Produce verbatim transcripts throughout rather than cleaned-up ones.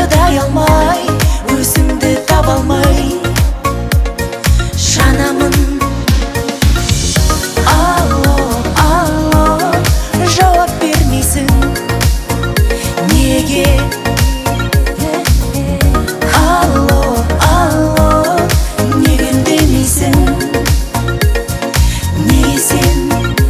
шыдай алмай, өзіңді таба алмай жанамын. Алло, алло, жауап бермейсің неге? Алло, алло, неге үндемейсің? Неге сен?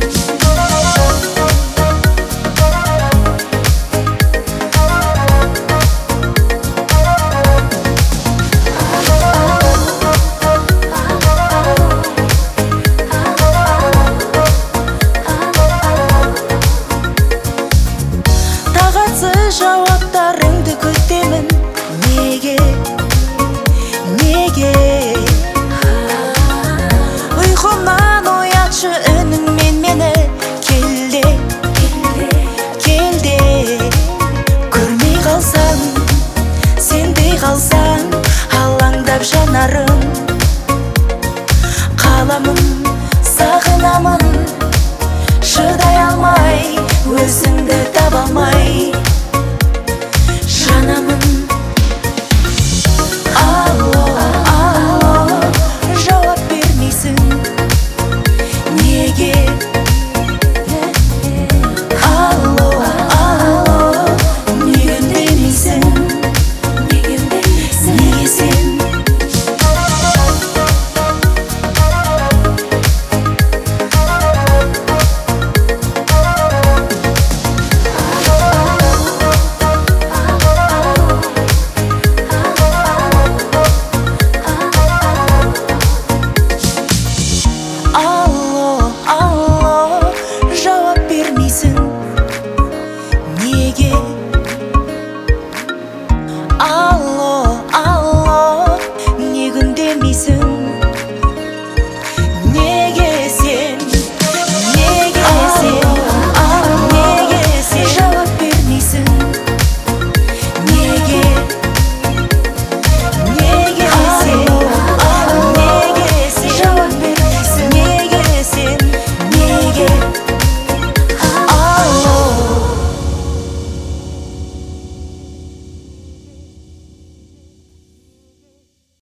Тағатсыз жауаптарыңды күтемін. Неге? Неге? Ұйқымнан оятшы үніңмен мені. Келде, келде, көрмей қалсаң, сенбей қалсаң, алаңдап жанарым. Қаламын, сағынамын, шыдай алмай, өзіңді таба алмай.